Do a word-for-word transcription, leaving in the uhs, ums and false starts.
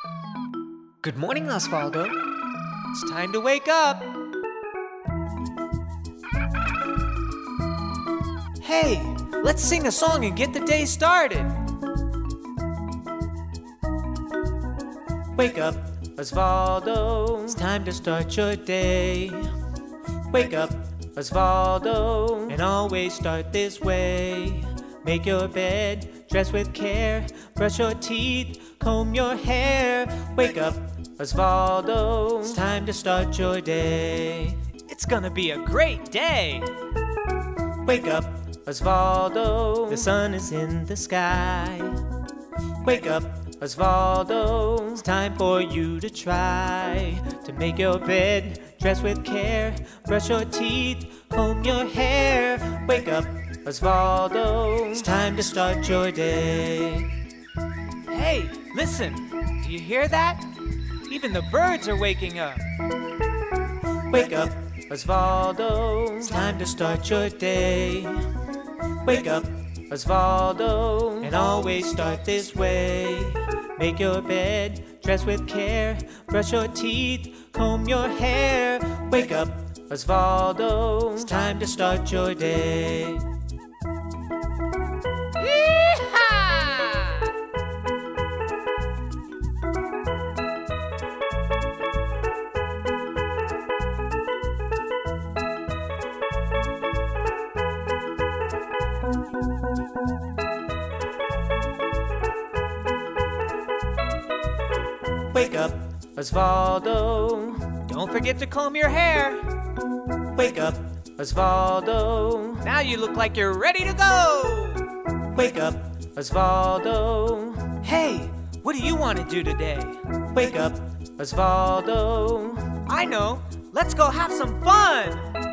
Good morning, Osvaldo. It's time to wake up. Hey, let's sing a song and get the day started. Wake up, Osvaldo. It's time to start your day. Wake up, Osvaldo, and always start this way. Make your bed, dress with care, brush your teeth, comb your hair. Wake up, Osvaldo. It's time to start your day. It's gonna be a great day. Wake up, Osvaldo. The sun is in the sky. Wake up, Osvaldo. It's time for you to try to make your bed, dress with care, brush your teeth, comb your hair. Wake up, Osvaldo. It's time to start your day. Hey, listen, do you hear that? Even the birds are waking up. Wake up, Osvaldo. It's time to start your day. Wake up, Osvaldo, and always start this way. Make your bed, dress with care, brush your teeth, comb your hair. Wake up, Osvaldo. It's time to start your day. Wake up, Osvaldo. Don't forget to comb your hair. Wake up, Osvaldo. Now you look like you're ready to go. Wake up, Osvaldo. Hey, what do you want to do today? Wake up, Osvaldo. I know. Let's go have some fun.